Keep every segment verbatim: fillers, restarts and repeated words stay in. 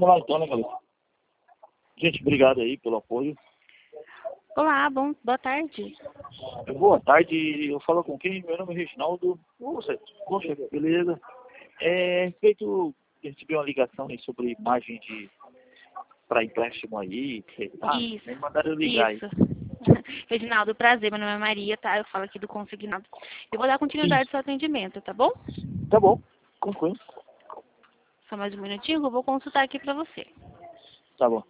Vamos lá então, né, galera? Gente, obrigado aí pelo apoio. Olá, bom, boa tarde. Boa tarde, eu falo com quem? Meu nome é Reginaldo. Poxa, poxa, beleza. É, respeito, recebi uma ligação aí sobre imagem de para empréstimo aí, tá? Isso, Me mandaram eu ligar isso. aí. Reginaldo, prazer, meu nome é Maria, tá? Eu falo aqui do Consignado. Eu vou dar continuidade ao Isso, seu atendimento, tá bom? tá bom, concluindo. Só mais um minutinho que eu vou consultar aqui pra você. Tá bom.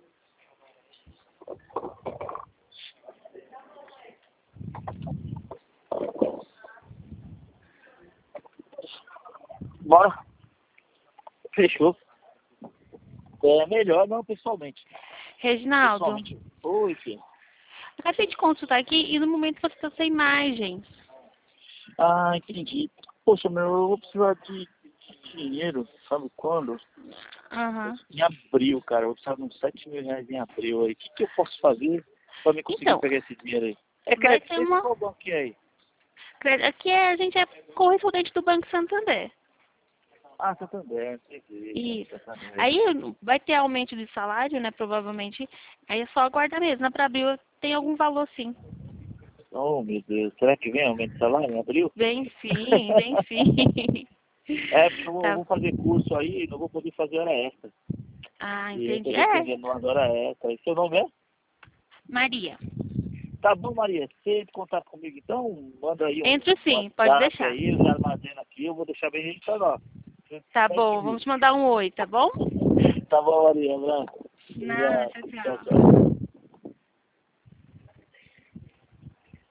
Bora. Fechou. É melhor não pessoalmente. Reginaldo, Pessoalmente. Oi, filho. acabei de consultar aqui e no momento você está sem imagens. Ah, entendi. Poxa, meu, eu vou precisar de, de dinheiro, sabe quando? Aham. Em abril, cara. Eu vou precisar de uns sete mil reais em abril aí. O que, que eu posso fazer pra me conseguir Então, pegar esse dinheiro aí? É vai crédito, ter esse uma... qual banco que é aí? Aqui é, a gente é correspondente do Banco Santander. Ah, Santander, entendi. Isso. Santander. Aí vai ter aumento de salário, né? Provavelmente. Aí é só aguardar mesmo. Na pra abril tem algum valor sim. Oh, meu Deus. Será que vem aumento de salário em abril? Vem sim, vem sim. É, porque eu vou, eu Tá. vou fazer curso aí e não vou poder fazer hora extra. Ah, E eu tô entendi. É, dependendo de uma hora extra. E seu nome é? Maria. Tá bom, Maria. Você entra em contato comigo, então manda aí um Entro sim, pode WhatsApp deixar. aí, eu já armazeno aqui, eu vou deixar bem registrado, ó. Tá sete bom, mil. vamos te mandar um oi, tá bom? Tá bom, Maria. Um abraço. Nada, Obrigado. tchau, Tchau, tchau. tchau.